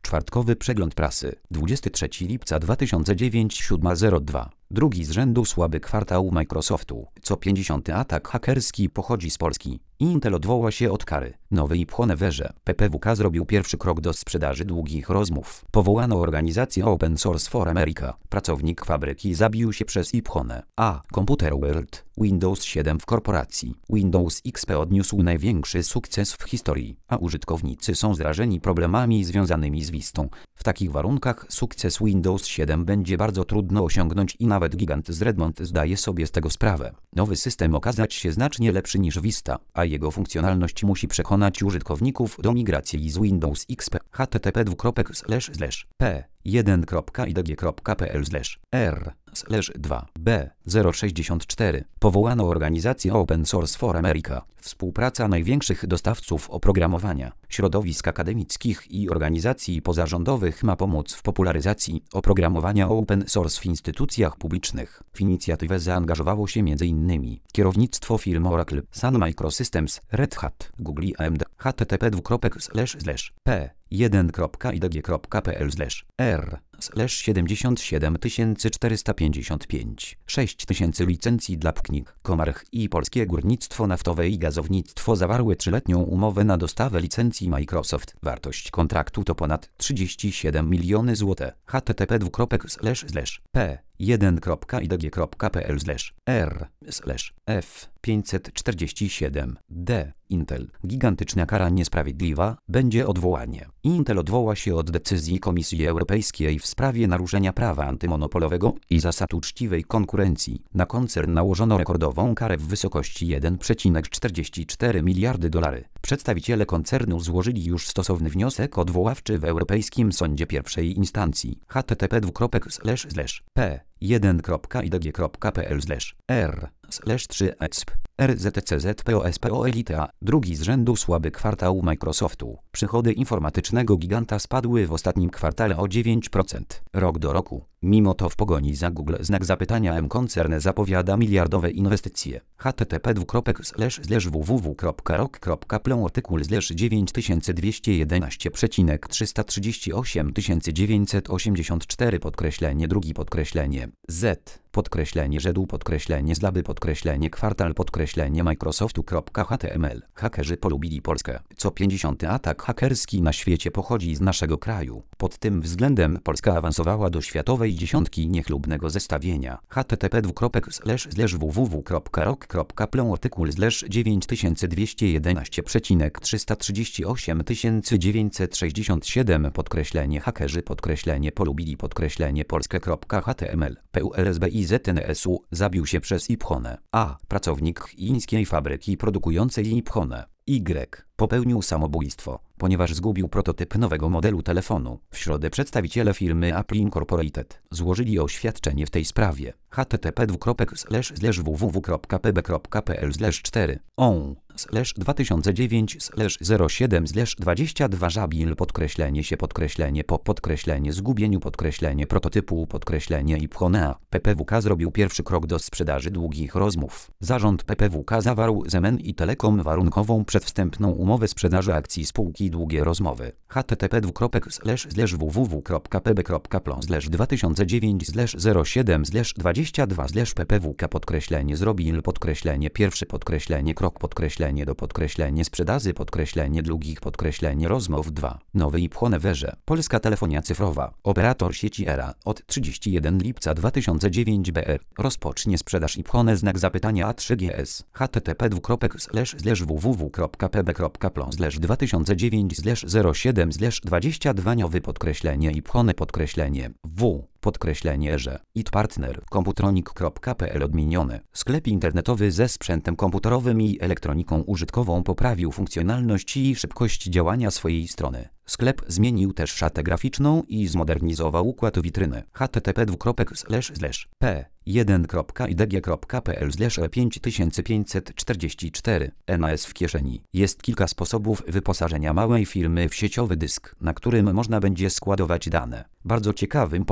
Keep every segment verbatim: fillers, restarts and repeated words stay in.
Czwartkowy przegląd prasy. dwudziestego trzeciego lipca dwa tysiące dziewiątego, siódma zero dwa. Drugi z rzędu słaby kwartał Microsoftu. Co pięćdziesiąty atak hakerski pochodzi z Polski. Intel odwoła się od kary. Nowy i pchłone werze. P P W K zrobił pierwszy krok do sprzedaży długich rozmów. Powołano organizację Open Source for America. Pracownik fabryki zabił się przez ipchone. A. Computer World. Windows siedem w korporacji. Windows X P odniósł największy sukces w historii, a użytkownicy są zrażeni problemami związanymi z Vistą. W takich warunkach sukces Windows siedem będzie bardzo trudno osiągnąć i nawet gigant z Redmond zdaje sobie z tego sprawę. Nowy system okazać się znacznie lepszy niż Vista, a jego funkcjonalność musi przekonać użytkowników do migracji z Windows X P. h t t p dwukropek slash slash p jeden kropka i d g kropka p l slash r slash dwa b zero sześćdziesiąt cztery. Powołano organizację Open Source for America. Współpraca największych dostawców oprogramowania, środowisk akademickich i organizacji pozarządowych ma pomóc w popularyzacji oprogramowania open source w instytucjach publicznych. W inicjatywę zaangażowało się między innymi kierownictwo firm Oracle, Sun Microsystems, Red Hat, Google i A M D. h t t p dwukropek slash slash p jeden kropka i d g kropka p l slash r slash siedemdziesiąt siedem tysięcy czterysta pięćdziesiąt pięć. sześć tysięcy licencji dla P K N I K, Komarch i Polskie Górnictwo Naftowe i Gazownictwo zawarły trzyletnią umowę na dostawę licencji Microsoft. Wartość kontraktu to ponad trzydzieści siedem miliony złotych. h t t p dwukropek slash slash p jeden kropka i d g kropka p l slash r slash f pięćset czterdzieści siedem d. Intel. Gigantyczna kara niesprawiedliwa będzie odwołanie. Intel odwoła się od decyzji Komisji Europejskiej w sprawie naruszenia prawa antymonopolowego i zasad uczciwej konkurencji. Na koncern nałożono rekordową karę w wysokości jeden przecinek czterdzieści cztery miliardy dolarów. Przedstawiciele koncernu złożyli już stosowny wniosek odwoławczy w Europejskim Sądzie Pierwszej Instancji. h t t p dwukropek slash slash p jeden kropka i d g kropka p l slash r slash trzy e c p r z t c z p o s p o Elita. Drugi z rzędu słaby kwartał Microsoftu. Przychody informatycznego giganta spadły w ostatnim kwartale o dziewięć procent rok do roku. Mimo to w pogoni za Google znak zapytania M koncern zapowiada miliardowe inwestycje. h t t p dwukropek slash slash w w w kropka rok kropka p l artykuł slash dziewięć tysięcy dwieście jedenaście przecinek trzysta trzydzieści osiem tysięcy dziewięćset osiemdziesiąt cztery podkreślenie drugi podkreślenie z podkreślenie żedu podkreślenie zlaby podkreślenie kwartal podkreślenie Microsoftu.html. Hakerzy polubili Polskę. Co pięćdziesiąty atak hakerski na świecie pochodzi z naszego kraju. Pod tym względem Polska awansowała do światowej dziesiątki niechlubnego zestawienia. h t t p dwukropek slash slash w w w kropka rok kropka p l artykuł slash dziewięć tysięcy dwieście jedenaście przecinek trzysta trzydzieści osiem tysięcy dziewięćset sześćdziesiąt siedem podkreślenie hakerzy podkreślenie polubili podkreślenie polskie.html. P U L S B I Z N S U zabił się przez ipchone. A. Pracownik chińskiej fabryki produkującej ipchone. Y. Popełnił samobójstwo, ponieważ zgubił prototyp nowego modelu telefonu. W środę przedstawiciele firmy Apple Incorporated złożyli oświadczenie w tej sprawie. h t t p dwukropek slash slash w w w kropka p b kropka p l slash cztery on slash dwa tysiące dziewięć slash zero siedem slash dwadzieścia dwa żabil podkreślenie się podkreślenie po podkreślenie zgubieniu podkreślenie prototypu podkreślenie ipchone. P P W K zrobił pierwszy krok do sprzedaży długich rozmów. Zarząd P P W K zawarł z M N i Telekom warunkową przedwstępną umowę sprzedaży akcji spółki długie rozmowy. h t t p dwukropek slash slash w w w kropka p b kropka p l slash dwa tysiące dziewięć slash zero siedem slash dwadzieścia dwa slash p p w k podkreślenie zrobil podkreślenie pierwszy podkreślenie krok podkreślenie do podkreślenie sprzedaży podkreślenie długich podkreślenie rozmów dwa. Nowy i pchłone werze. Polska telefonia cyfrowa. Operator sieci Era od trzydziestego pierwszego lipca dwa tysiące dziewiątego B R rozpocznie sprzedaż i pchłone znak zapytania A trzy G S. h t t p dwukropek slash slash w w w kropka p b kropka p l slash dwa tysiące dziewięć slash zero siedem slash dwadzieścia dwa nowy podkreślenie i pchłone podkreślenie w podkreślenie erze. it partner komputronik kropka p l odmienione. Sklep internetowy ze sprzętem komputerowym i elektroniką użytkową poprawił funkcjonalność i szybkość działania swojej strony. Sklep zmienił też szatę graficzną i zmodernizował układ witryny. h t t p dwukropek slash slash p jeden kropka i d g kropka p l slash e pięć tysięcy pięćset czterdzieści cztery. N A S w kieszeni. Jest kilka sposobów wyposażenia małej firmy w sieciowy dysk, na którym można będzie składować dane. Bardzo ciekawym pomysłem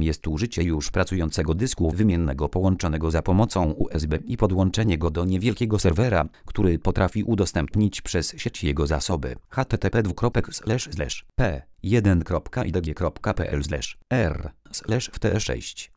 jest użycie już pracującego dysku wymiennego połączonego za pomocą U S B i podłączenie go do niewielkiego serwera, który potrafi udostępnić przez sieć jego zasoby. h t t p p jeden kropka i d g kropka p l r w t sześć